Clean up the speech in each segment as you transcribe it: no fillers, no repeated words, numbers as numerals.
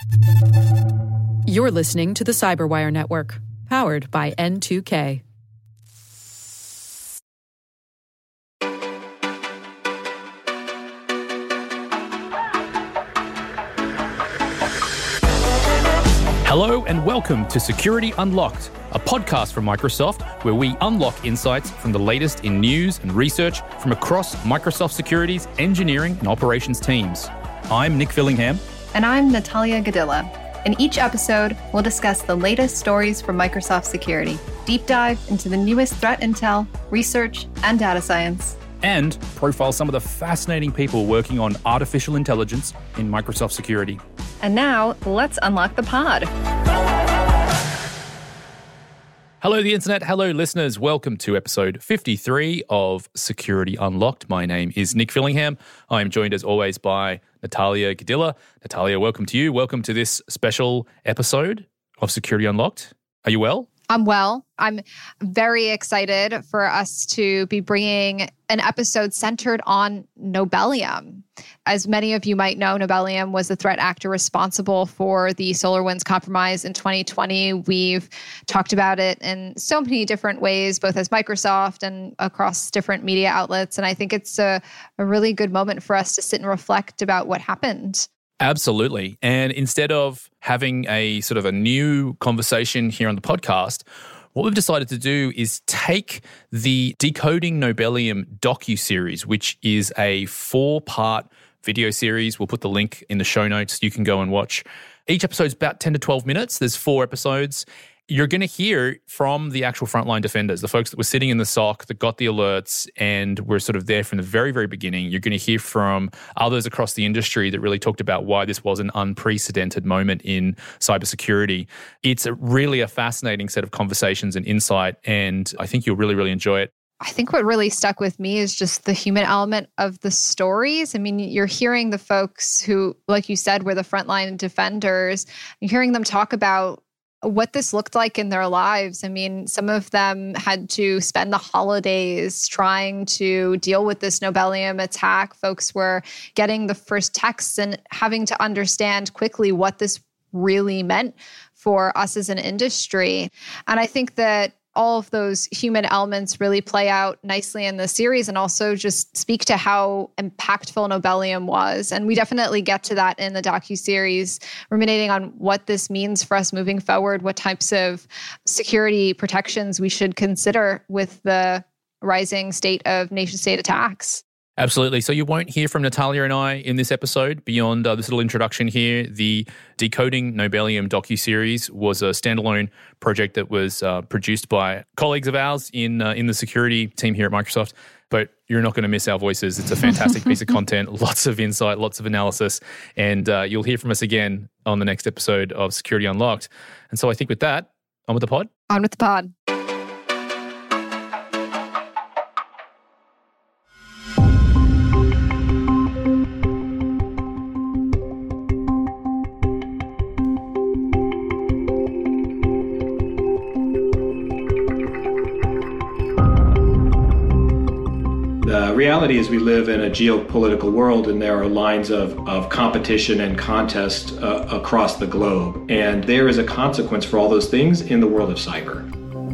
You're listening to the Cyberwire Network, powered by N2K. Hello and welcome to Security Unlocked, a podcast from Microsoft where we unlock insights from the latest in news and research from across Microsoft Security's engineering and operations teams. I'm Nick Fillingham. And I'm Natalia Gadilla. In each episode, we'll discuss the latest stories from Microsoft Security, deep dive into the newest threat intel, research, and data science, and profile some of the fascinating people working on artificial intelligence in Microsoft Security. And now, let's unlock the pod. Hello, the internet. Hello, listeners. Welcome to episode 53 of Security Unlocked. My name is Nick Fillingham. I am joined, as always, by Natalia Gadilla. Natalia, welcome to you. Welcome to this special episode of Security Unlocked. Are you well? I'm well. I'm very excited for us to be bringing an episode centered on Nobelium. As many of you might know, Nobelium was the threat actor responsible for the SolarWinds compromise in 2020. We've talked about it in so many different ways, both as Microsoft and across different media outlets. And I think it's a really good moment for us to sit and reflect about what happened. Absolutely. And instead of having a sort of a new conversation here on the podcast, what we've decided to do is take the Decoding Nobelium docuseries, which is a 4-part video series. We'll put the link in the show notes. You can go and watch. Each episode's about 10 to 12 minutes. There's 4 episodes. You're going to hear from the actual frontline defenders, the folks that were sitting in the SOC, that got the alerts and were sort of there from the very, very beginning. You're going to hear from others across the industry that really talked about why this was an unprecedented moment in cybersecurity. It's really a fascinating set of conversations and insight, and I think you'll really, really enjoy it. I think what really stuck with me is just the human element of the stories. I mean, you're hearing the folks who, like you said, were the frontline defenders. You're hearing them talk about what this looked like in their lives. I mean, some of them had to spend the holidays trying to deal with this Nobelium attack. Folks were getting the first texts and having to understand quickly what this really meant for us as an industry. And I think that all of those human elements really play out nicely in the series and also just speak to how impactful Nobelium was. And we definitely get to that in the docuseries, ruminating on what this means for us moving forward, what types of security protections we should consider with the rising state of nation-state attacks. Absolutely. So you won't hear from Natalia and I in this episode beyond this little introduction here. The Decoding Nobelium docuseries was a standalone project that was produced by colleagues of ours in the security team here at Microsoft. But you're not going to miss our voices. It's a fantastic piece of content, lots of insight, lots of analysis, and you'll hear from us again on the next episode of Security Unlocked. And so I think with that, on with the pod. On with the pod. The reality is we live in a geopolitical world, and there are lines of competition and contest across the globe. And there is a consequence for all those things in the world of cyber.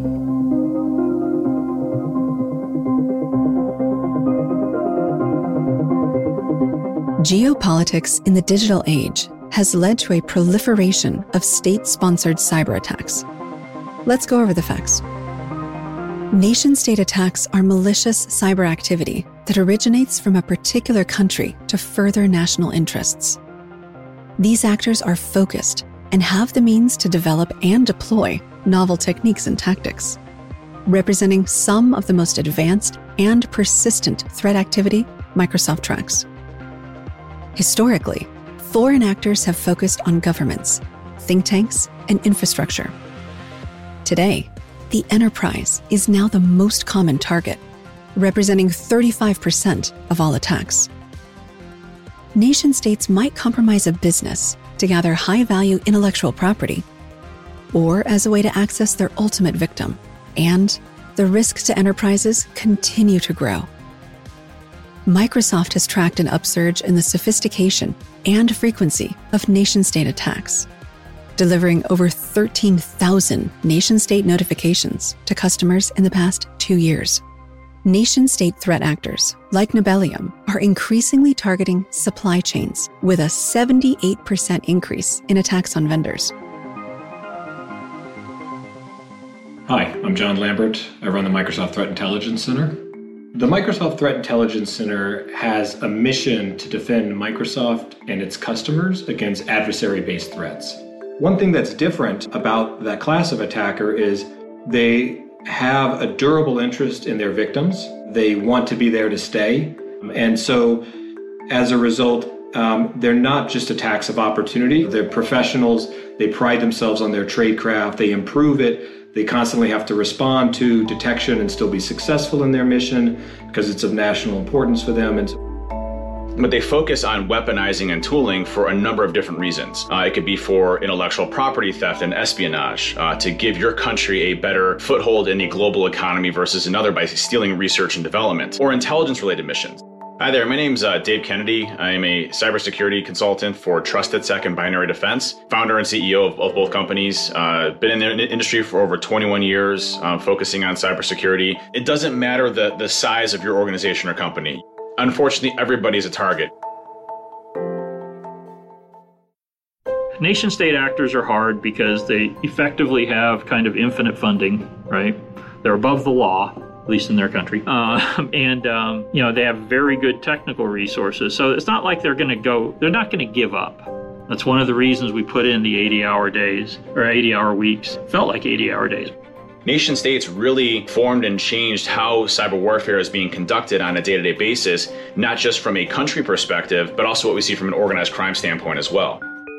Geopolitics in the digital age has led to a proliferation of state-sponsored cyber attacks. Let's go over the facts. Nation-state attacks are malicious cyber activity that originates from a particular country to further national interests. These actors are focused and have the means to develop and deploy novel techniques and tactics, representing some of the most advanced and persistent threat activity Microsoft tracks. Historically, foreign actors have focused on governments, think tanks, and infrastructure. Today, the enterprise is now the most common target, representing 35% of all attacks. Nation-states might compromise a business to gather high-value intellectual property, or as a way to access their ultimate victim, and the risks to enterprises continue to grow. Microsoft has tracked an upsurge in the sophistication and frequency of nation-state attacks, delivering over 13,000 nation-state notifications to customers in the past 2 years. Nation-state threat actors, like Nobelium, are increasingly targeting supply chains with a 78% increase in attacks on vendors. Hi, I'm John Lambert. I run the Microsoft Threat Intelligence Center. The Microsoft Threat Intelligence Center has a mission to defend Microsoft and its customers against adversary-based threats. One thing that's different about that class of attacker is they have a durable interest in their victims. They want to be there to stay. And so as a result, they're not just attacks of opportunity. They're professionals. They pride themselves on their tradecraft. They improve it. They constantly have to respond to detection and still be successful in their mission because it's of national importance for them. But they focus on weaponizing and tooling for a number of different reasons. It could be for intellectual property theft and espionage, to give your country a better foothold in the global economy versus another by stealing research and development, or intelligence-related missions. Hi there, my name's Dave Kennedy. I am a cybersecurity consultant for Trusted Sec and Binary Defense, founder and CEO of both companies. Been in the industry for over 21 years, focusing on cybersecurity. It doesn't matter the size of your organization or company. Unfortunately, everybody's a target. Nation-state actors are hard because they effectively have kind of infinite funding, right? They're above the law, at least in their country. They have very good technical resources. So it's not like they're not going to give up. That's one of the reasons we put in the 80-hour days or 80-hour weeks. Felt like 80-hour days. Nation states really formed and changed how cyber warfare is being conducted on a day-to-day basis, not just from a country perspective, but also what we see from an organized crime standpoint as well.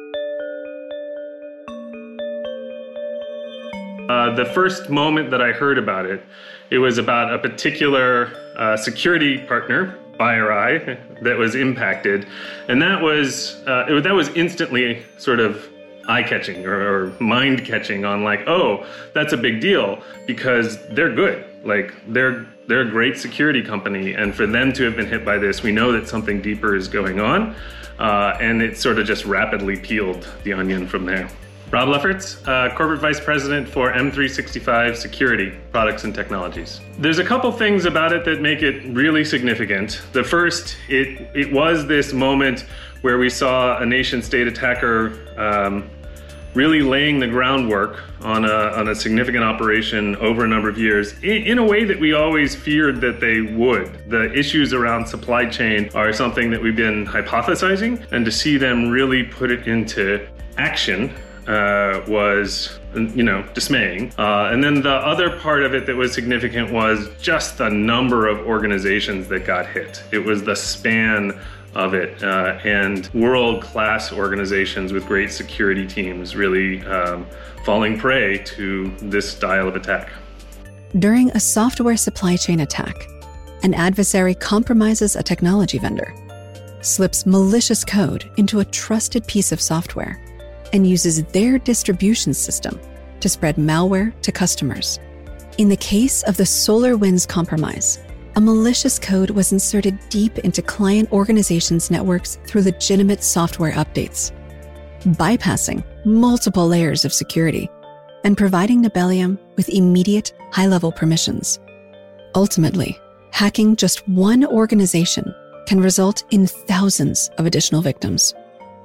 The first moment that I heard about it, it was about a particular security partner, FireEye, that was impacted, and that was instantly sort of eye-catching or mind-catching on like, oh, that's a big deal because they're good. Like they're a great security company, and for them to have been hit by this, we know that something deeper is going on, and it sort of just rapidly peeled the onion from there. Rob Lefferts, Corporate Vice President for M365 Security Products and Technologies. There's a couple things about it that make it really significant. The first, it was this moment where we saw a nation-state attacker really laying the groundwork on a significant operation over a number of years in a way that we always feared that they would. The issues around supply chain are something that we've been hypothesizing, and to see them really put it into action was, dismaying. And then the other part of it that was significant was just the number of organizations that got hit. It was the span of it, and world-class organizations with great security teams really falling prey to this style of attack. During a software supply chain attack, an adversary compromises a technology vendor, slips malicious code into a trusted piece of software, and uses their distribution system to spread malware to customers. In the case of the SolarWinds compromise, a malicious code was inserted deep into client organizations' networks through legitimate software updates, bypassing multiple layers of security and providing Nobelium with immediate high-level permissions. Ultimately, hacking just one organization can result in thousands of additional victims.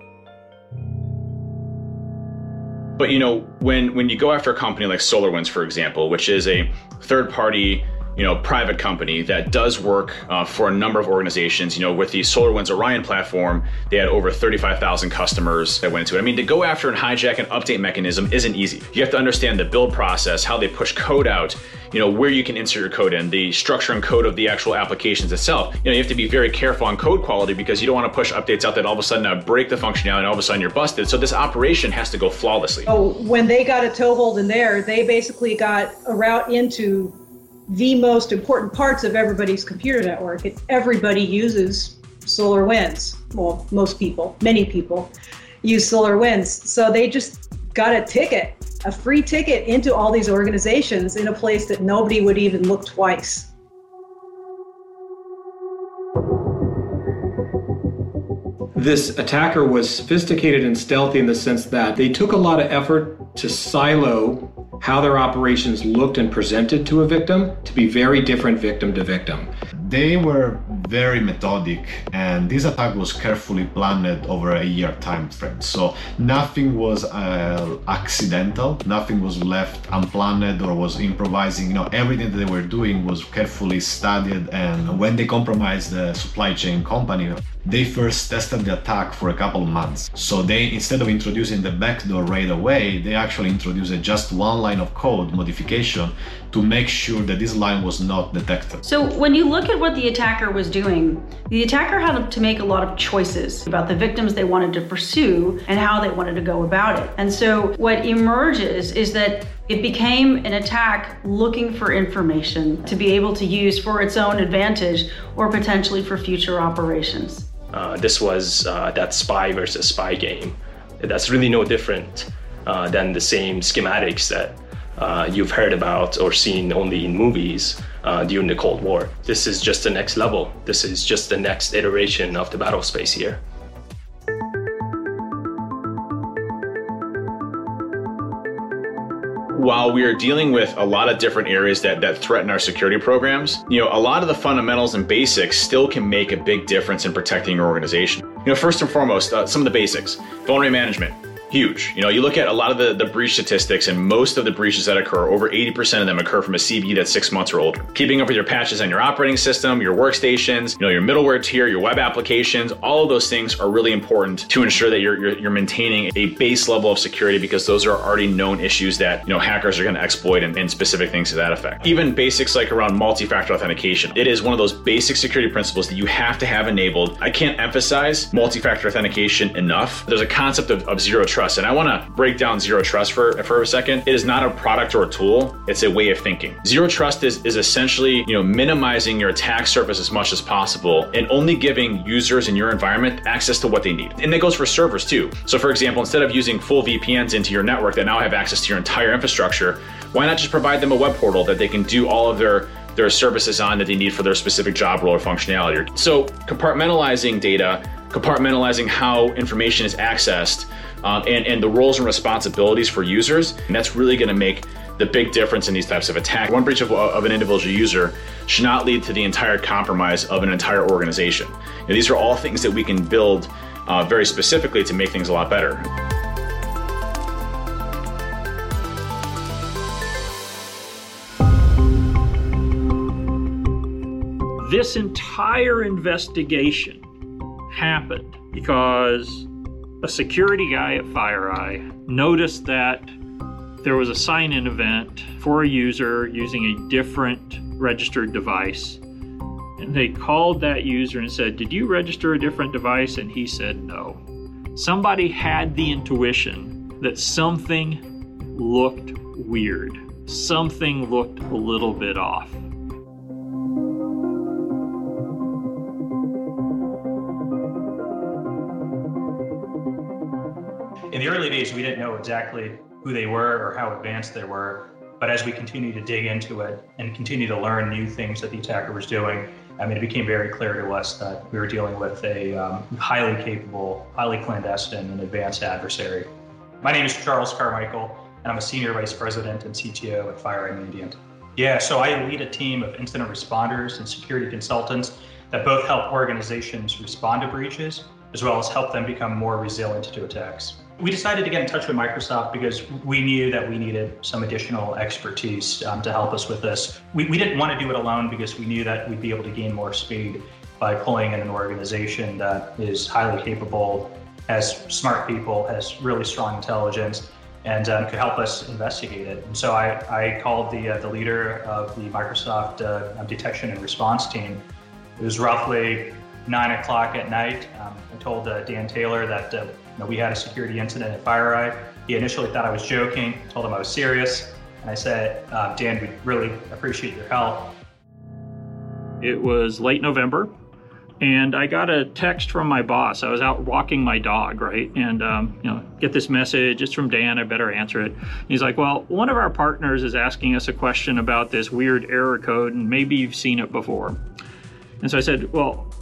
But when you go after a company like SolarWinds, for example, which is a third-party private company that does work for a number of organizations. With the SolarWinds Orion platform, they had over 35,000 customers that went into it. I mean, to go after and hijack an update mechanism isn't easy. You have to understand the build process, how they push code out, where you can insert your code in, the structure and code of the actual applications itself. You have to be very careful on code quality because you don't want to push updates out that all of a sudden break the functionality and all of a sudden you're busted. So this operation has to go flawlessly. Oh, when they got a toehold in there, they basically got a route into the most important parts of everybody's computer network. Everybody uses SolarWinds. Well, most people, many people use SolarWinds. So they just got a free ticket into all these organizations in a place that nobody would even look twice. This attacker was sophisticated and stealthy in the sense that they took a lot of effort to silo how their operations looked and presented to a victim to be very different victim to victim. They were very methodic, and this attack was carefully planned over a year time frame. So nothing was accidental, nothing was left unplanned or was improvising. Everything that they were doing was carefully studied. And when they compromised the supply chain company, they first tested the attack for a couple of months. So they, instead of introducing the backdoor right away, they actually introduced just one line of code modification to make sure that this line was not detected. So when you look at what the attacker was doing, the attacker had to make a lot of choices about the victims they wanted to pursue and how they wanted to go about it. And so what emerges is that it became an attack looking for information to be able to use for its own advantage or potentially for future operations. This was that spy versus spy game. That's really no different than the same schematics that you've heard about or seen only in movies during the Cold War. This is just the next level. This is just the next iteration of the battle space here. While we are dealing with a lot of different areas that threaten our security programs, a lot of the fundamentals and basics still can make a big difference in protecting your organization. First and foremost, some of the basics. Vulnerability management. Huge. You look at a lot of the breach statistics, and most of the breaches that occur, over 80% of them occur from a CVE that's 6 months or older. Keeping up with your patches on your operating system, your workstations, your middleware tier, your web applications, all of those things are really important to ensure that you're maintaining a base level of security, because those are already known issues that hackers are going to exploit and specific things to that effect. Even basics like around multi-factor authentication. It is one of those basic security principles that you have to have enabled. I can't emphasize multi-factor authentication enough. There's a concept of zero trust. And I want to break down zero trust for a second. It is not a product or a tool. It's a way of thinking. Zero trust is essentially, minimizing your attack surface as much as possible and only giving users in your environment access to what they need. And that goes for servers too. So for example, instead of using full VPNs into your network that now have access to your entire infrastructure, why not just provide them a web portal that they can do all of their services on that they need for their specific job role or functionality? So compartmentalizing data, compartmentalizing how information is accessed, and the roles and responsibilities for users, and that's really going to make the big difference in these types of attacks. One breach of an individual user should not lead to the entire compromise of an entire organization. These are all things that we can build very specifically to make things a lot better. This entire investigation happened because a security guy at FireEye noticed that there was a sign-in event for a user using a different registered device. And they called that user and said, "Did you register a different device?" And he said no. Somebody had the intuition that something looked weird. Something looked a little bit off. In the early days, we didn't know exactly who they were or how advanced they were. But as we continued to dig into it and continue to learn new things that the attacker was doing, it became very clear to us that we were dealing with a highly capable, highly clandestine, and advanced adversary. My name is Charles Carmichael, and I'm a Senior Vice President and CTO at FireEye Mandiant. Yeah, so I lead a team of incident responders and security consultants that both help organizations respond to breaches, as well as help them become more resilient to attacks. We decided to get in touch with Microsoft because we knew that we needed some additional expertise to help us with this. We didn't want to do it alone because we knew that we'd be able to gain more speed by pulling in an organization that is highly capable, has smart people, has really strong intelligence, and could help us investigate it. And so I called the leader of the Microsoft detection and response team. It was roughly 9 o'clock at night. I told Dan Taylor that we had a security incident at FireEye. He initially thought I was joking, told him I was serious. And I said, Dan, we really appreciate your help. It was late November, and I got a text from my boss. I was out walking my dog, right? And, get this message, it's from Dan, I better answer it. He's like, well, one of our partners is asking us a question about this weird error code, and maybe you've seen it before. And so I said, well,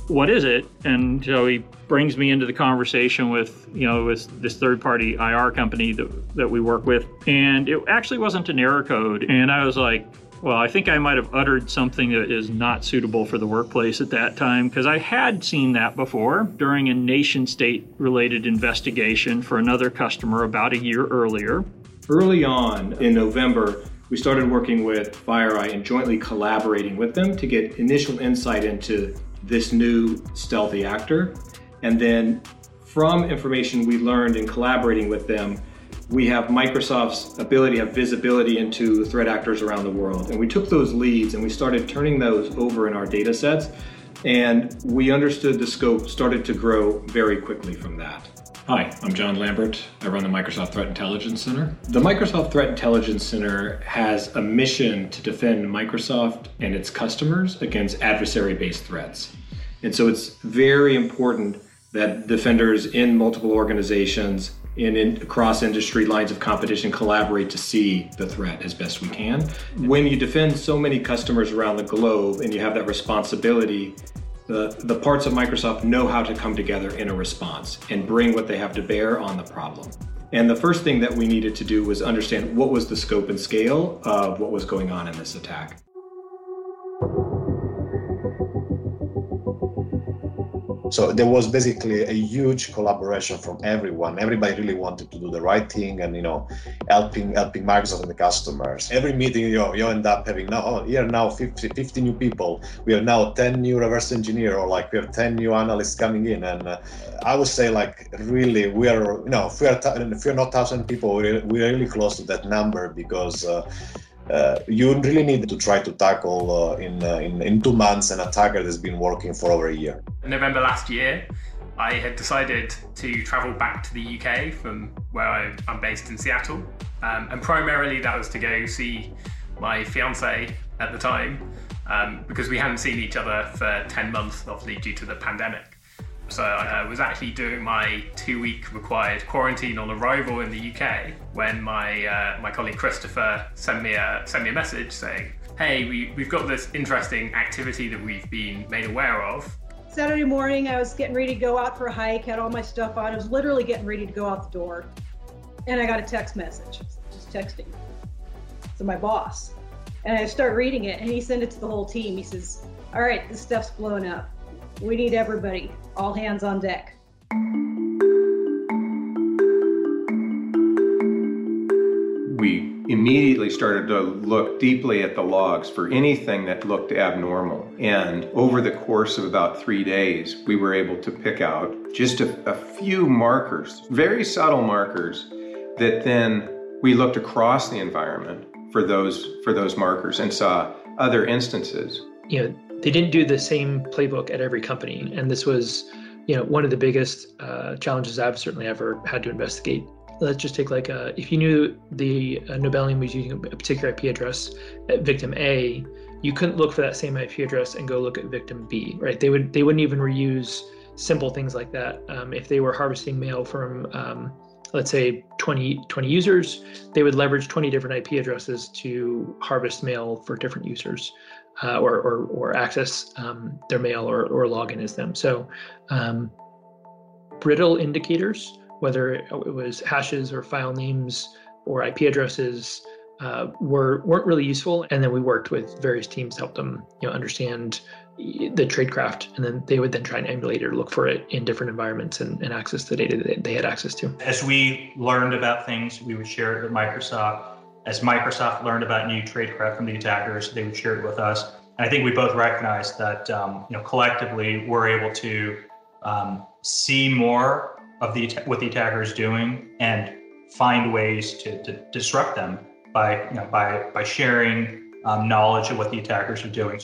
what is it? And so he brings me into the conversation with this third-party IR company that we work with. And it actually wasn't an error code. And I was like, well, I think I might have uttered something that is not suitable for the workplace at that time, because I had seen that before during a nation-state related investigation for another customer about a year earlier. Early on in November, we started working with FireEye and jointly collaborating with them to get initial insight into this new stealthy actor. And then from information we learned in collaborating with them, we have Microsoft's ability to have visibility into threat actors around the world. And we took those leads and we started turning those over in our data sets. And we understood the scope started to grow very quickly from that. Hi, I'm John Lambert. I run the Microsoft Threat Intelligence Center. The Microsoft Threat Intelligence Center has a mission to defend Microsoft and its customers against adversary-based threats. And so it's very important that defenders in multiple organizations across industry lines of competition collaborate to see the threat as best we can. When you defend so many customers around the globe and you have that responsibility, the parts of Microsoft know how to come together in a response and bring what they have to bear on the problem. And the first thing that we needed to do was understand what was the scope and scale of what was going on in this attack. So there was basically a huge collaboration from everyone. Everybody really wanted to do the right thing and, helping Microsoft and the customers. Every meeting, you end up having now 50 new people. We have now 10 new reverse engineers, or we have 10 new analysts coming in. And I would say really if we are not 1,000 people, we're really close to that number, because you really need to try to tackle in 2 months an attacker that's been working for over a year. In November last year, I had decided to travel back to the UK from where I'm based in Seattle. And primarily that was to go see my fiance at the time, because we hadn't seen each other for 10 months, obviously due to the pandemic. So I was actually doing my 2-week required quarantine on arrival in the UK when my colleague Christopher sent me a message saying, hey, we've got this interesting activity that we've been made aware of. Saturday morning, I was getting ready to go out for a hike, had all my stuff on. I was literally getting ready to go out the door. And I got a text message, just texting to my boss. And I start reading it, and he sent it to the whole team. He says, all right, this stuff's blowing up. We need everybody, all hands on deck. We immediately started to look deeply at the logs for anything that looked abnormal. And over the course of about 3 days, we were able to pick out just a few markers, very subtle markers, that then we looked across the environment for those markers and saw other instances. They didn't do the same playbook at every company. And this was, one of the biggest challenges I've certainly ever had to investigate. Let's just take if you knew the Nobelium was using a particular IP address at victim A, you couldn't look for that same IP address and go look at victim B, right? They wouldn't even reuse simple things like that. If they were harvesting mail from, let's say 20 users, they would leverage 20 different IP addresses to harvest mail for different users. Or access their mail or log in as them. So brittle indicators, whether it was hashes or file names or IP addresses, weren't really useful. And then we worked with various teams to help them understand the tradecraft, and then they would then try and emulate it or look for it in different environments and access the data that they had access to. As we learned about things, we would share it with Microsoft. As Microsoft learned about new tradecraft from the attackers, they would share it with us. And I think we both recognized that collectively we're able to see more of what the attacker is doing and find ways to disrupt them by sharing knowledge of what the attackers are doing.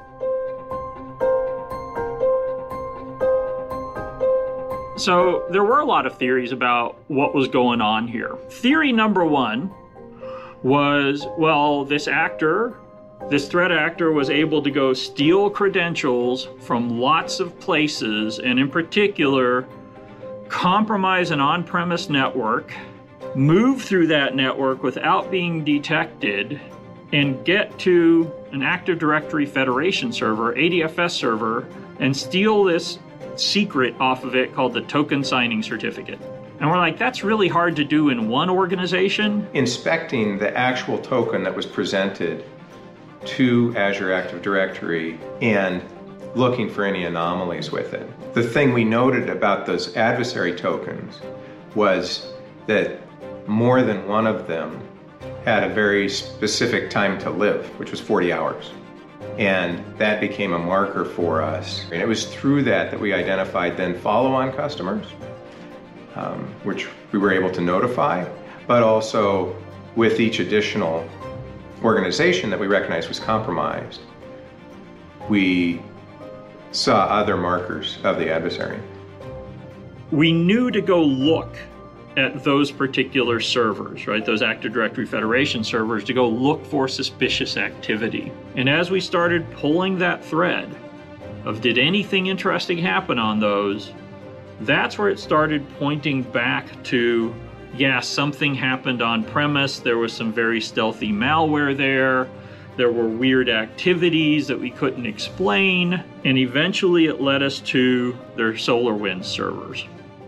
So there were a lot of theories about what was going on here. Theory number one was, this threat actor was able to go steal credentials from lots of places, and in particular, compromise an on-premise network, move through that network without being detected, and get to an Active Directory Federation server, ADFS server, and steal this secret off of it called the token signing certificate. And we're like, that's really hard to do in one organization. Inspecting the actual token that was presented to Azure Active Directory and looking for any anomalies with it. The thing we noted about those adversary tokens was that more than one of them had a very specific time to live, which was 40 hours. And that became a marker for us. And it was through that we identified then follow-on customers, which we were able to notify, but also with each additional organization that we recognized was compromised, we saw other markers of the adversary. We knew to go look at those particular servers, right? Those Active Directory Federation servers, to go look for suspicious activity. And as we started pulling that thread of did anything interesting happen on those, that's where it started pointing back to, yeah, something happened on premise. There was some very stealthy malware there. There were weird activities that we couldn't explain. And eventually it led us to their SolarWinds servers.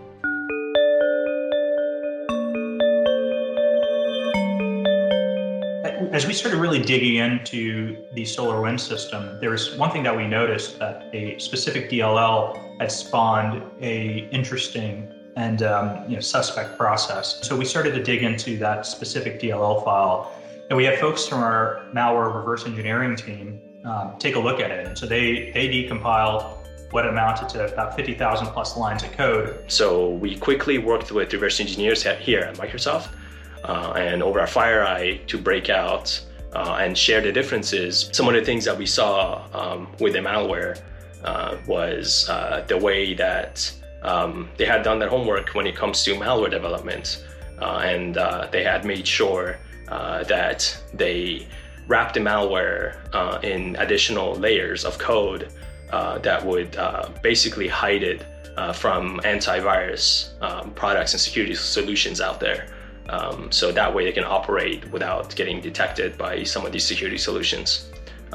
As we started really digging into the SolarWinds system, there was one thing that we noticed, that a specific DLL had spawned a interesting and suspect process. So we started to dig into that specific DLL file, and we had folks from our malware reverse engineering team take a look at it. And so they decompiled what amounted to about 50,000 plus lines of code. So we quickly worked with reverse engineers here at Microsoft and over our FireEye to break out and share the differences. Some of the things that we saw with the malware was the way that they had done their homework when it comes to malware development. And they had made sure that they wrapped the malware in additional layers of code that would basically hide it from antivirus products and security solutions out there. So that way they can operate without getting detected by some of these security solutions.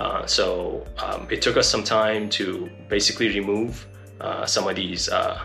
So it took us some time to basically remove some of these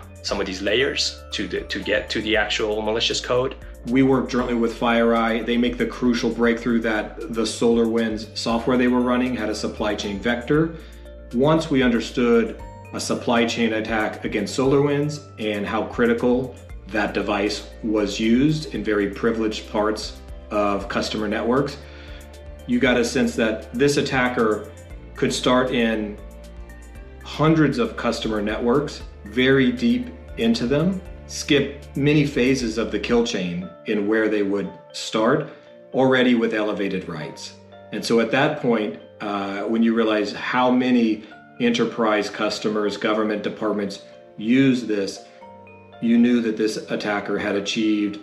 layers to get to the actual malicious code. We worked jointly with FireEye. They make the crucial breakthrough that the SolarWinds software they were running had a supply chain vector. Once we understood a supply chain attack against SolarWinds and how critical that device was used in very privileged parts of customer networks, you got a sense that this attacker could start in hundreds of customer networks, very deep into them, skip many phases of the kill chain in where they would start, already with elevated rights. And so at that point, when you realize how many enterprise customers, government departments use this, you knew that this attacker had achieved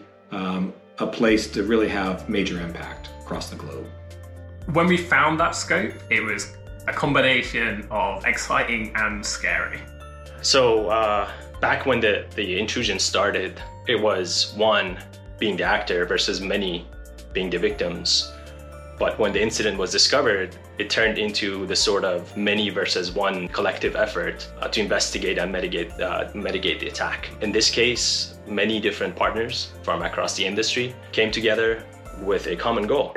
a place to really have major impact across the globe. When we found that scope, it was a combination of exciting and scary. So back when the intrusion started, it was one being the actor versus many being the victims. But when the incident was discovered, it turned into the sort of many versus one collective effort to investigate and mitigate the attack. In this case, many different partners from across the industry came together with a common goal.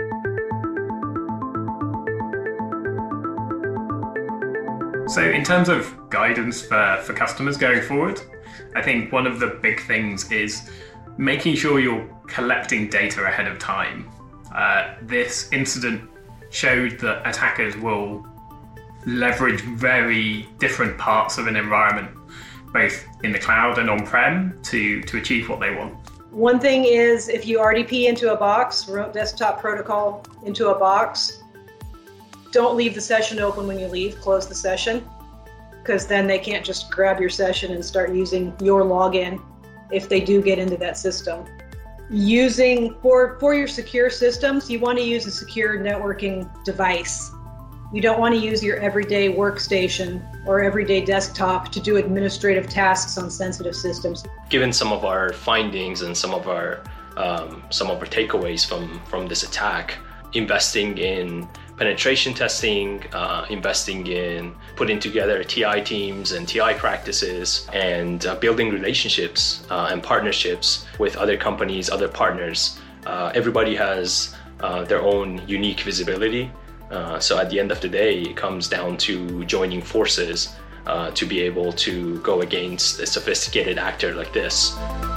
So in terms of guidance for customers going forward, I think one of the big things is making sure you're collecting data ahead of time. This incident showed that attackers will leverage very different parts of an environment, both in the cloud and on-prem, to achieve what they want. One thing is, if you RDP into a box, remote desktop protocol into a box, don't leave the session open when you leave, close the session, because then they can't just grab your session and start using your login if they do get into that system. Using, for your secure systems, you want to use a secure networking device. You don't want to use your everyday workstation or everyday desktop to do administrative tasks on sensitive systems. Given some of our findings and some of our takeaways from this attack, investing in penetration testing, investing in putting together TI teams and TI practices, and building relationships and partnerships with other companies, other partners. Everybody has their own unique visibility. So at the end of the day, it comes down to joining forces to be able to go against a sophisticated actor like this.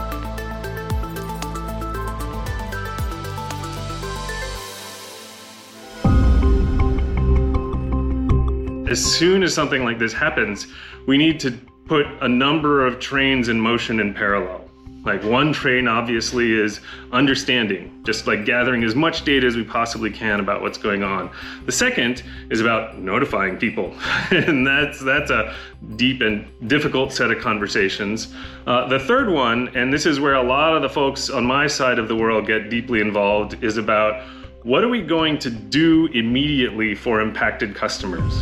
As soon as something like this happens, we need to put a number of trains in motion in parallel. Like one train obviously is understanding, just like gathering as much data as we possibly can about what's going on. The second is about notifying people, and that's a deep and difficult set of conversations. The third one, and this is where a lot of the folks on my side of the world get deeply involved, is about what are we going to do immediately for impacted customers?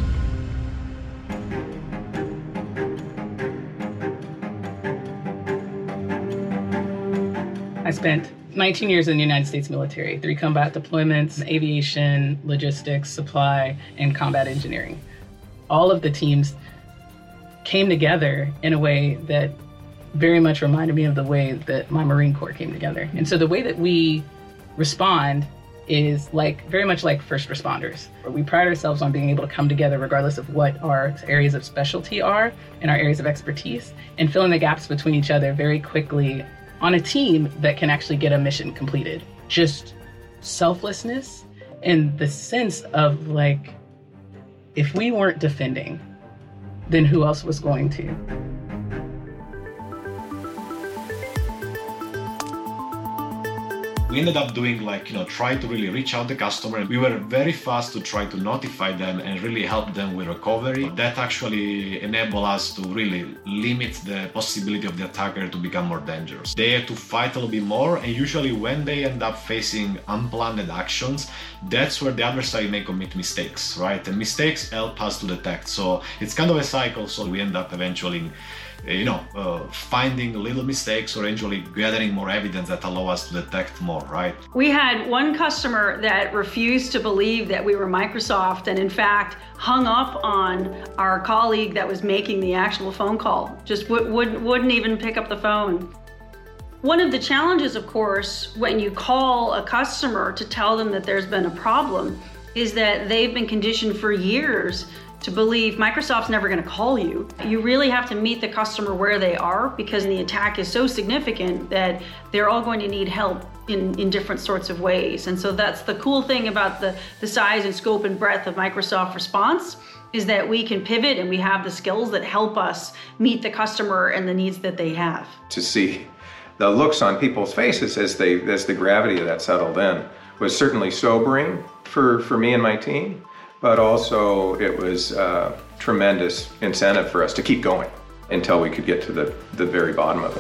I spent 19 years in the United States military, 3 combat deployments, aviation, logistics, supply, and combat engineering. All of the teams came together in a way that very much reminded me of the way that my Marine Corps came together. And so the way that we respond is very much like first responders. We pride ourselves on being able to come together regardless of what our areas of specialty are and our areas of expertise, and fill in the gaps between each other very quickly on a team that can actually get a mission completed. Just selflessness and the sense of if we weren't defending, then who else was going to? We ended up doing try to really reach out the customer. We were very fast to try to notify them and really help them with recovery. That actually enabled us to really limit the possibility of the attacker to become more dangerous. They had to fight a little bit more, and usually when they end up facing unplanned actions, that's where the adversary may commit mistakes, right? And mistakes help us to detect. So it's kind of a cycle. So we end up eventually finding little mistakes or eventually gathering more evidence that allow us to detect more, right? We had one customer that refused to believe that we were Microsoft, and in fact hung up on our colleague that was making the actual phone call. Just wouldn't even pick up the phone. One of the challenges, of course, when you call a customer to tell them that there's been a problem is that they've been conditioned for years to believe Microsoft's never going to call you. You really have to meet the customer where they are, because the attack is so significant that they're all going to need help in different sorts of ways. And so that's the cool thing about the size and scope and breadth of Microsoft Response, is that we can pivot and we have the skills that help us meet the customer and the needs that they have. To see the looks on people's faces as the gravity of that settled in was certainly sobering for me and my team. But also it was a tremendous incentive for us to keep going until we could get to the very bottom of it.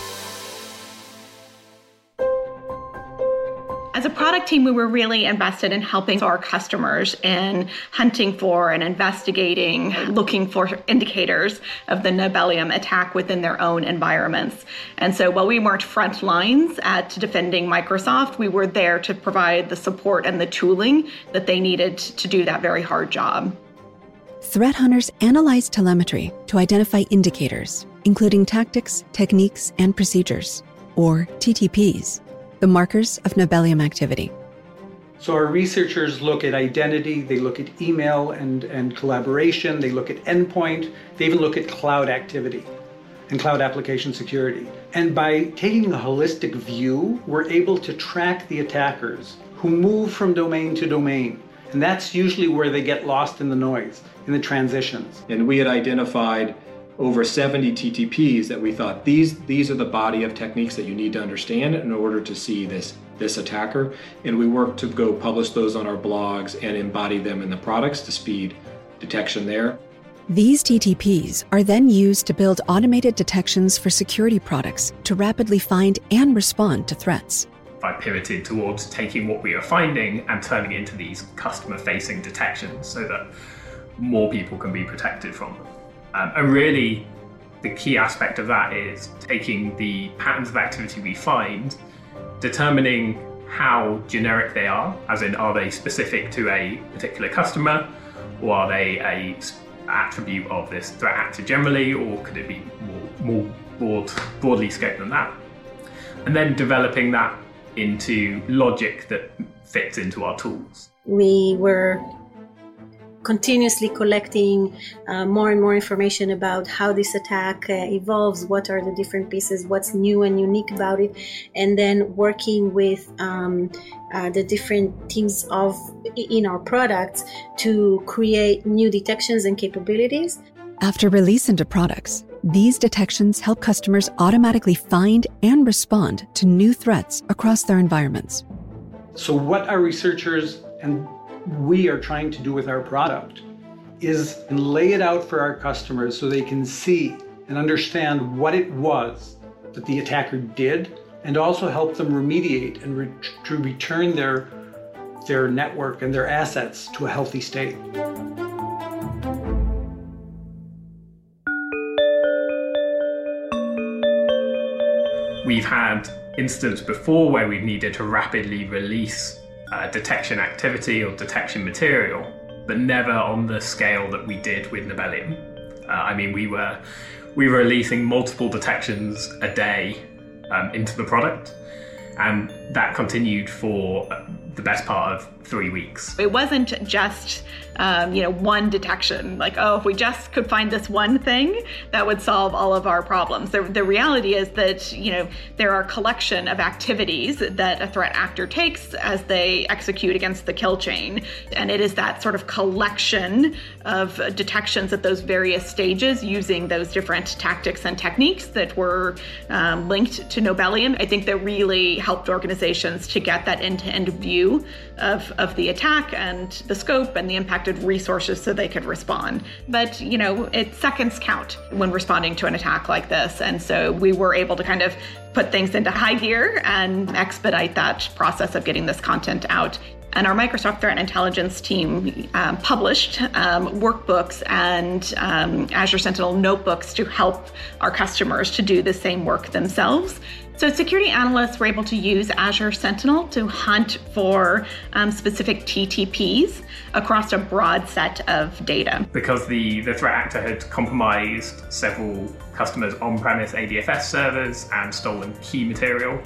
As a product team, we were really invested in helping our customers in hunting for and investigating, looking for indicators of the Nobelium attack within their own environments. And so while we weren't front lines at defending Microsoft, we were there to provide the support and the tooling that they needed to do that very hard job. Threat hunters analyze telemetry to identify indicators, including tactics, techniques, and procedures, or TTPs, the markers of Nobelium activity. So our researchers look at identity, they look at email and collaboration, they look at endpoint, they even look at cloud activity and cloud application security. And by taking a holistic view, we're able to track the attackers who move from domain to domain. And that's usually where they get lost in the noise, in the transitions. And we had identified over 70 TTPs that we thought these are the body of techniques that you need to understand in order to see this attacker. And we worked to go publish those on our blogs and embody them in the products to speed detection there. These TTPs are then used to build automated detections for security products to rapidly find and respond to threats. I pivoted towards taking what we were finding and turning it into these customer-facing detections so that more people can be protected from them. And really, the key aspect of that is taking the patterns of activity we find, determining how generic they are, as in, are they specific to a particular customer, or are they a attribute of this threat actor generally, or could it be more broadly scoped than that? And then developing that into logic that fits into our tools. We were continuously collecting more and more information about how this attack evolves, what are the different pieces, what's new and unique about it, and then working with the different teams in our products to create new detections and capabilities. After release into products, these detections help customers automatically find and respond to new threats across their environments. So what our researchers and we are trying to do with our product is lay it out for our customers so they can see and understand what it was that the attacker did, and also help them remediate and to return their network and their assets to a healthy state. We've had instances before where we've needed to rapidly release detection activity or detection material, but never on the scale that we did with Nobelium. I mean, we were releasing multiple detections a day into the product, and that continued for the best part of 3 weeks. It wasn't just one detection, like, oh, if we just could find this one thing, that would solve all of our problems. The reality is that, there are a collection of activities that a threat actor takes as they execute against the kill chain. And it is that sort of collection of detections at those various stages using those different tactics and techniques that were linked to Nobelium, I think, that really helped organizations to get that end-to-end view of the attack and the scope and the impacted resources so they could respond. But, seconds count when responding to an attack like this. And so we were able to kind of put things into high gear and expedite that process of getting this content out. And our Microsoft Threat Intelligence team published workbooks and Azure Sentinel notebooks to help our customers to do the same work themselves. So security analysts were able to use Azure Sentinel to hunt for specific TTPs across a broad set of data. Because the threat actor had compromised several customers' on-premise ADFS servers and stolen key material,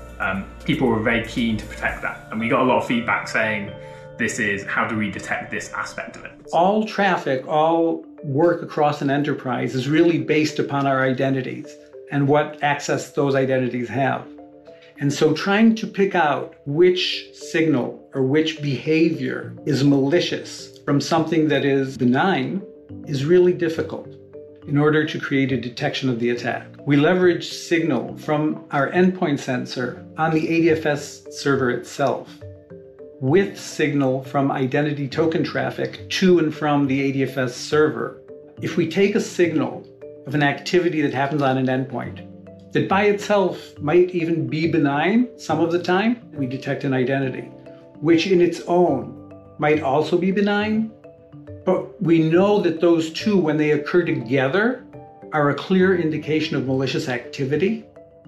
people were very keen to protect that. And we got a lot of feedback saying, this is, how do we detect this aspect of it? All traffic, all work across an enterprise is really based upon our identities and what access those identities have. And so trying to pick out which signal or which behavior is malicious from something that is benign is really difficult in order to create a detection of the attack. We leverage signal from our endpoint sensor on the ADFS server itself with signal from identity token traffic to and from the ADFS server. If we take a signal of an activity that happens on an endpoint that by itself might even be benign some of the time, we detect an identity, which in its own might also be benign. But we know that those two, when they occur together, are a clear indication of malicious activity.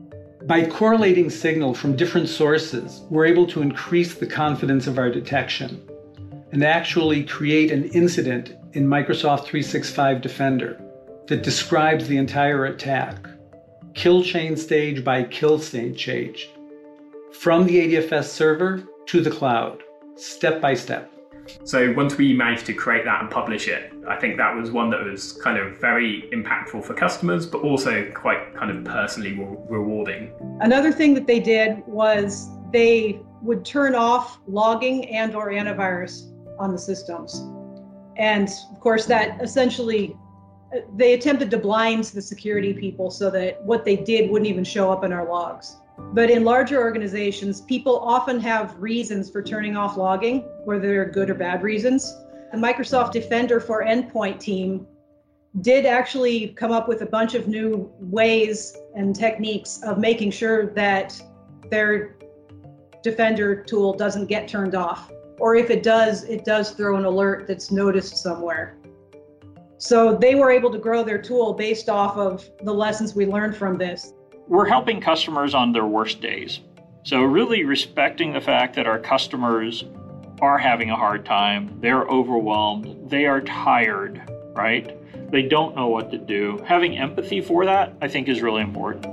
By correlating signal from different sources, we're able to increase the confidence of our detection and actually create an incident in Microsoft 365 Defender that describes the entire attack, kill chain stage by kill stage, from the ADFS server to the cloud, step by step. So once we managed to create that and publish it, I think that was one that was kind of very impactful for customers, but also quite kind of personally rewarding. Another thing that they did was they would turn off logging and or antivirus on the systems. And of course that essentially, they attempted to blind the security people so that what they did wouldn't even show up in our logs. But in larger organizations, people often have reasons for turning off logging, whether they're good or bad reasons. The Microsoft Defender for Endpoint team did actually come up with a bunch of new ways and techniques of making sure that their Defender tool doesn't get turned off. Or if it does throw an alert that's noticed somewhere. So they were able to grow their tool based off of the lessons we learned from this. We're helping customers on their worst days. So really respecting the fact that our customers are having a hard time, they're overwhelmed, they are tired, right? They don't know what to do. Having empathy for that, I think, is really important.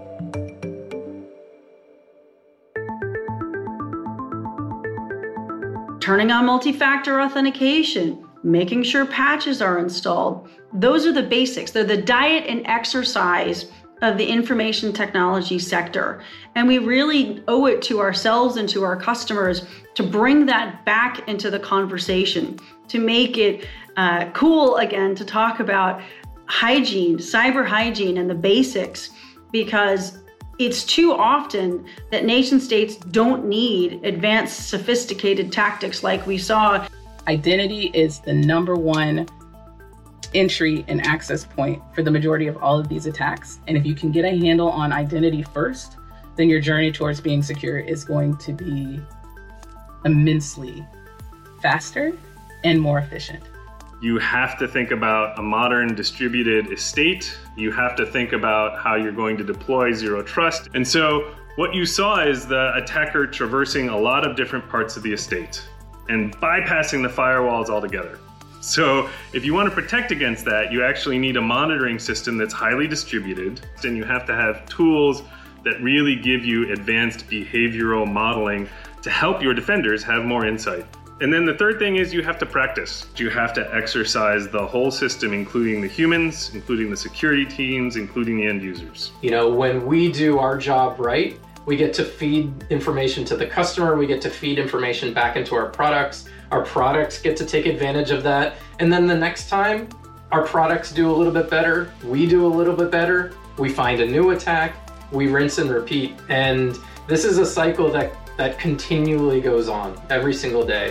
Turning on multi-factor authentication, making sure patches are installed. Those are the basics. They're the diet and exercise of the information technology sector. And we really owe it to ourselves and to our customers to bring that back into the conversation, to make it cool again, to talk about hygiene, cyber hygiene, and the basics, because it's too often that nation states don't need advanced, sophisticated tactics like we saw. Identity is the number one entry and access point for the majority of all of these attacks. And if you can get a handle on identity first, then your journey towards being secure is going to be immensely faster and more efficient. You have to think about a modern distributed estate. You have to think about how you're going to deploy zero trust. And so what you saw is the attacker traversing a lot of different parts of the estate and bypassing the firewalls altogether. So if you want to protect against that, you actually need a monitoring system that's highly distributed, and you have to have tools that really give you advanced behavioral modeling to help your defenders have more insight. And then the third thing is you have to practice. You have to exercise the whole system, including the humans, including the security teams, including the end users. You know, when we do our job right, we get to feed information to the customer, we get to feed information back into our products get to take advantage of that, and then the next time our products do a little bit better, we do a little bit better, we find a new attack, we rinse and repeat, and this is a cycle that continually goes on every single day.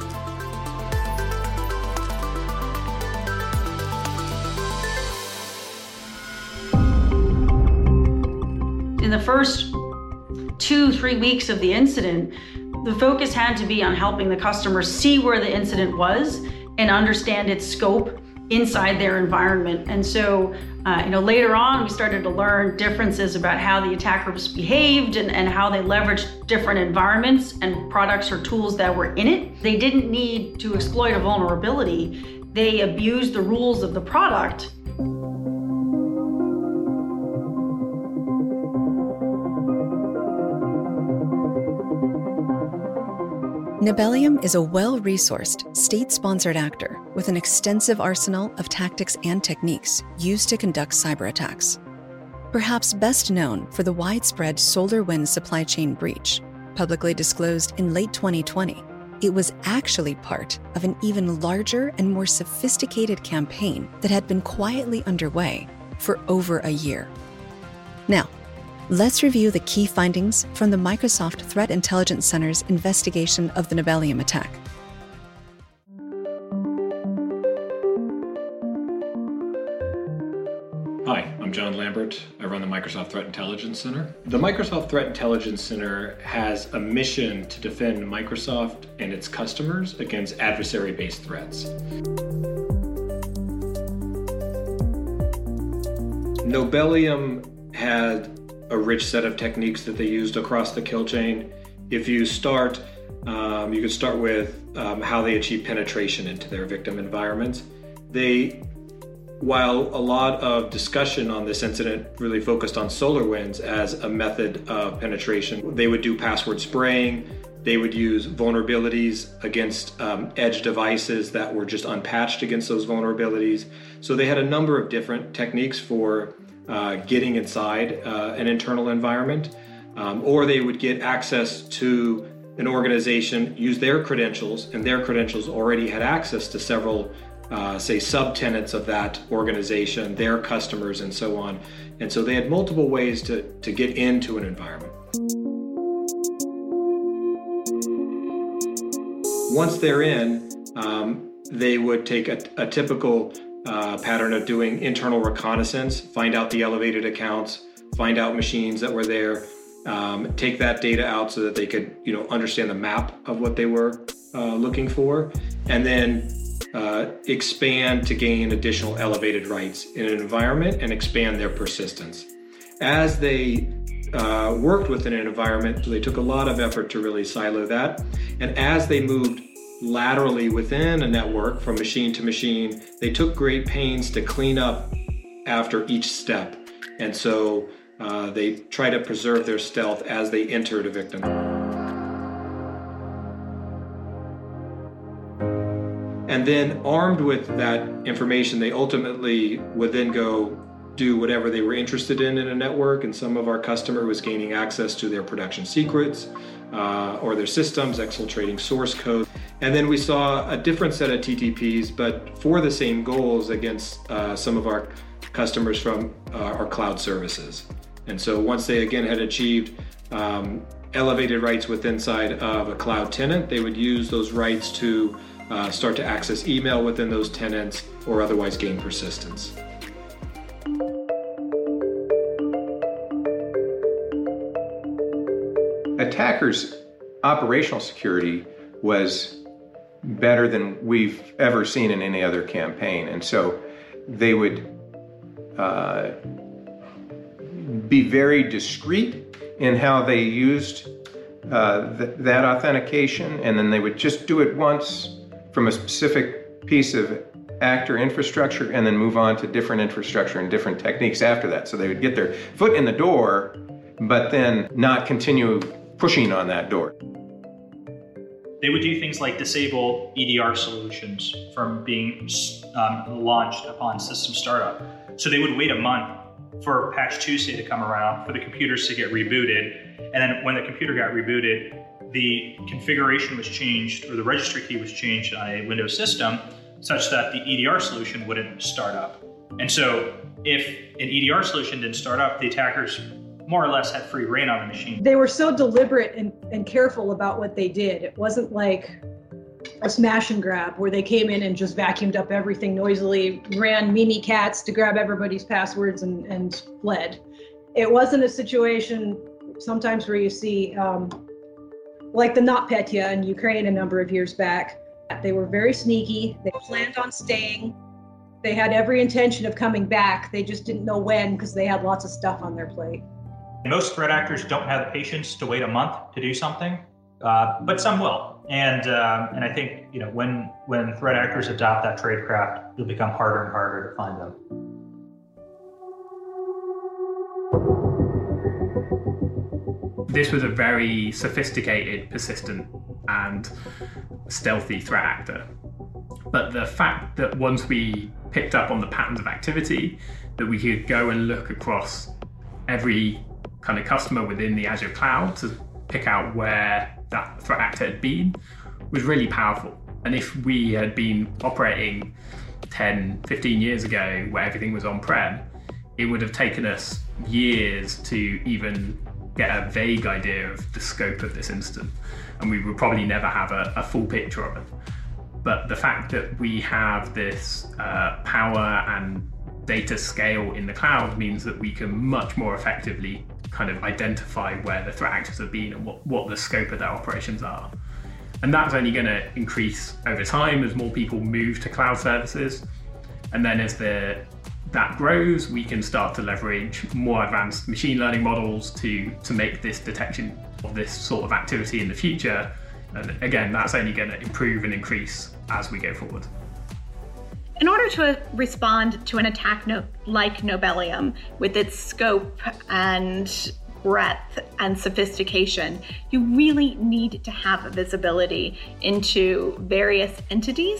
In the first 2-3 weeks of the incident, the focus had to be on helping the customer see where the incident was and understand its scope inside their environment. And so, later on, we started to learn differences about how the attackers behaved and how they leveraged different environments and products or tools that were in it. They didn't need to exploit a vulnerability. They abused the rules of the product. Nobelium is a well-resourced, state-sponsored actor with an extensive arsenal of tactics and techniques used to conduct cyber attacks. Perhaps best known for the widespread SolarWinds supply chain breach, publicly disclosed in late 2020, it was actually part of an even larger and more sophisticated campaign that had been quietly underway for over a year. Now, let's review the key findings from the Microsoft Threat Intelligence Center's investigation of the Nobelium attack. Hi, I'm John Lambert. I run the Microsoft Threat Intelligence Center. The Microsoft Threat Intelligence Center has a mission to defend Microsoft and its customers against adversary-based threats. Nobelium had a rich set of techniques that they used across the kill chain. If you start, you could start with how they achieve penetration into their victim environments. While a lot of discussion on this incident really focused on SolarWinds as a method of penetration, they would do password spraying, they would use vulnerabilities against edge devices that were just unpatched against those vulnerabilities. So they had a number of different techniques for getting inside an internal environment, or they would get access to an organization, use their credentials, and their credentials already had access to several, say, subtenants of that organization, their customers, and so on. And so they had multiple ways to get into an environment. Once they're in, they would take a typical pattern of doing internal reconnaissance, find out the elevated accounts, find out machines that were there, take that data out so that they could, understand the map of what they were looking for, and then expand to gain additional elevated rights in an environment and expand their persistence. As they worked within an environment, so they took a lot of effort to really silo that. And as they moved laterally within a network from machine to machine, they took great pains to clean up after each step. And so they try to preserve their stealth as they entered a victim. And then armed with that information, they ultimately would then go do whatever they were interested in a network. And some of our customer was gaining access to their production secrets or their systems, exfiltrating source code. And then we saw a different set of TTPs, but for the same goals against some of our customers from our cloud services. And so once they again had achieved elevated rights within inside of a cloud tenant, they would use those rights to start to access email within those tenants or otherwise gain persistence. Attackers' operational security was better than we've ever seen in any other campaign. And so they would be very discreet in how they used that authentication, and then they would just do it once from a specific piece of actor infrastructure and then move on to different infrastructure and different techniques after that. So they would get their foot in the door, but then not continue pushing on that door. They would do things like disable EDR solutions from being launched upon system startup. So they would wait a month for patch Tuesday to come around, for the computers to get rebooted. And then when the computer got rebooted, the configuration was changed, or the registry key was changed on a Windows system such that the EDR solution wouldn't start up. And so if an EDR solution didn't start up, the attackers more or less had free reign on the machine. They were so deliberate and careful about what they did. It wasn't like a smash and grab where they came in and just vacuumed up everything noisily, ran Mimi cats to grab everybody's passwords and fled. It wasn't a situation sometimes where you see like the NotPetya in Ukraine a number of years back. They were very sneaky. They planned on staying. They had every intention of coming back. They just didn't know when because they had lots of stuff on their plate. Most threat actors don't have the patience to wait a month to do something, but some will. And I think when threat actors adopt that tradecraft, it'll become harder and harder to find them. This was a very sophisticated, persistent, and stealthy threat actor. But the fact that once we picked up on the patterns of activity, that we could go and look across every kind of customer within the Azure cloud to pick out where that threat actor had been was really powerful. And if we had been operating 10, 15 years ago where everything was on-prem, it would have taken us years to even get a vague idea of the scope of this incident. And we would probably never have a full picture of it. But the fact that we have this power and data scale in the cloud means that we can much more effectively kind of identify where the threat actors have been and what the scope of their operations are. And that's only going to increase over time as more people move to cloud services. And then as that grows, we can start to leverage more advanced machine learning models to make this detection of this sort of activity in the future. And again, that's only going to improve and increase as we go forward. In order to respond to an attack like Nobelium with its scope and breadth and sophistication, you really need to have visibility into various entities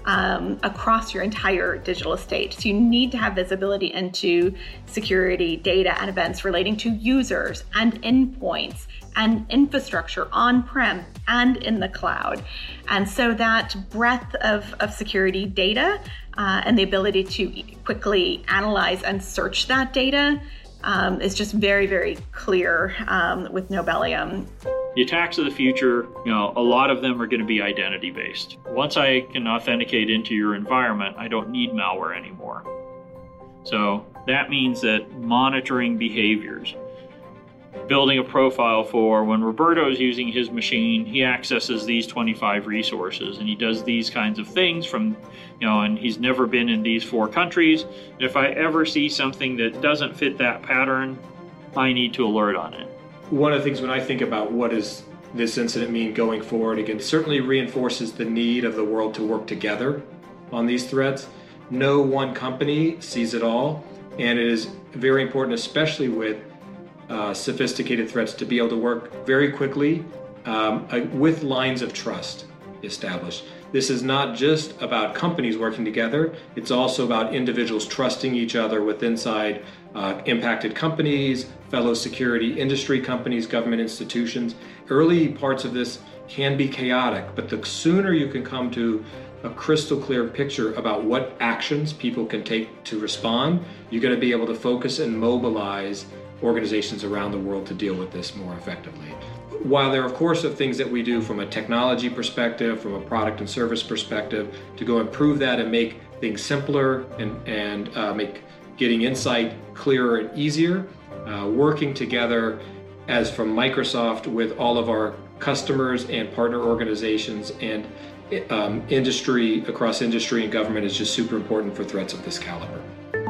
across your entire digital estate. So you need to have visibility into security, data, and events relating to users and endpoints and infrastructure on-prem and in the cloud. And so that breadth of security data and the ability to quickly analyze and search that data is just very, very clear with Nobelium. The attacks of the future, a lot of them are going to be identity based. Once I can authenticate into your environment, I don't need malware anymore. So that means that monitoring behaviors, building a profile for when Roberto's using his machine, he accesses these 25 resources and he does these kinds of things from, and he's never been in these 4 countries. If I ever see something that doesn't fit that pattern, I need to alert on it. One of the things when I think about what does this incident mean going forward, again, certainly reinforces the need of the world to work together on these threats. No one company sees it all, and it is very important, especially with sophisticated threats, to be able to work very quickly with lines of trust established. This is not just about companies working together, it's also about individuals trusting each other with inside impacted companies, fellow security industry companies, government institutions. Early parts of this can be chaotic, but the sooner you can come to a crystal clear picture about what actions people can take to respond, you're going to be able to focus and mobilize organizations around the world to deal with this more effectively. While there, of course, are things that we do from a technology perspective, from a product and service perspective, to go improve that and make things simpler and make getting insight clearer and easier, working together as from Microsoft with all of our customers and partner organizations and industry, across industry and government, is just super important for threats of this caliber.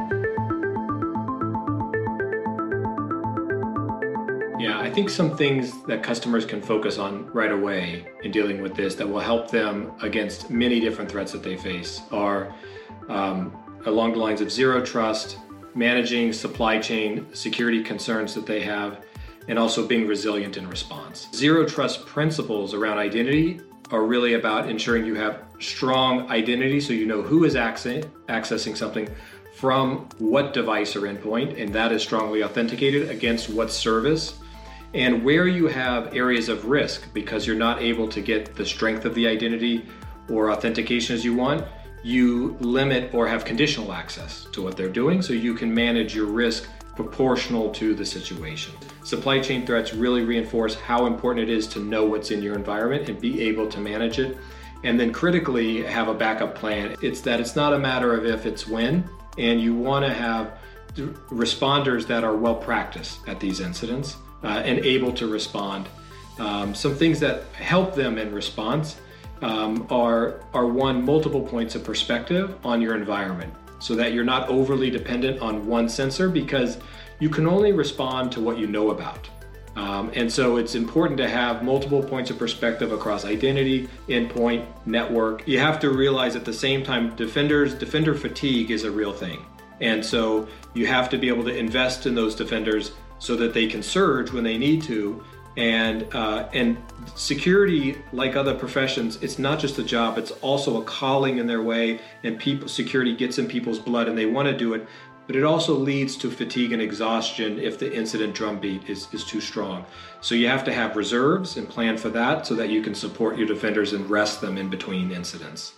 Yeah, I think some things that customers can focus on right away in dealing with this that will help them against many different threats that they face are along the lines of zero trust, managing supply chain security concerns that they have, and also being resilient in response. Zero trust principles around identity are really about ensuring you have strong identity so you know who is accessing something from what device or endpoint, and that is strongly authenticated against what service. And where you have areas of risk because you're not able to get the strength of the identity or authentication as you want, you limit or have conditional access to what they're doing so you can manage your risk proportional to the situation. Supply chain threats really reinforce how important it is to know what's in your environment and be able to manage it. And then critically, have a backup plan. It's not a matter of if, it's when, and you want to have responders that are well practiced at these incidents and able to respond. Some things that help them in response are one, multiple points of perspective on your environment so that you're not overly dependent on one sensor because you can only respond to what you know about. And so it's important to have multiple points of perspective across identity, endpoint, network. You have to realize at the same time, defender fatigue is a real thing. And so you have to be able to invest in those defenders so that they can surge when they need to. And security, like other professions, it's not just a job, it's also a calling in their way, and security gets in people's blood and they want to do it, but it also leads to fatigue and exhaustion if the incident drumbeat is too strong. So you have to have reserves and plan for that so that you can support your defenders and rest them in between incidents.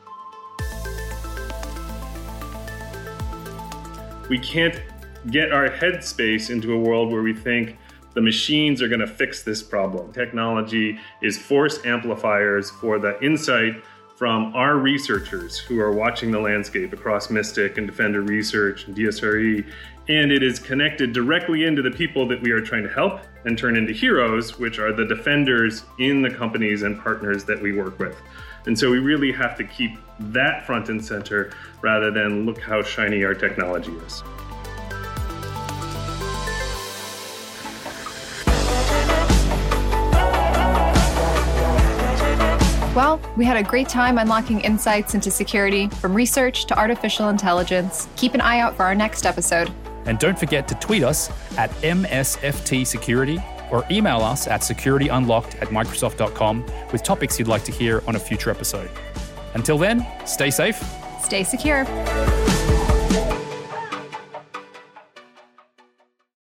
We can't get our headspace into a world where we think the machines are going to fix this problem. Technology is force amplifiers for the insight from our researchers who are watching the landscape across Mystic and Defender Research and DSRE, and it is connected directly into the people that we are trying to help and turn into heroes, which are the defenders in the companies and partners that we work with. And so we really have to keep that front and center rather than look how shiny our technology is. Well, we had a great time unlocking insights into security from research to artificial intelligence. Keep an eye out for our next episode. And don't forget to tweet us at MSFT Security or email us at securityunlocked@microsoft.com with topics you'd like to hear on a future episode. Until then, stay safe. Stay secure.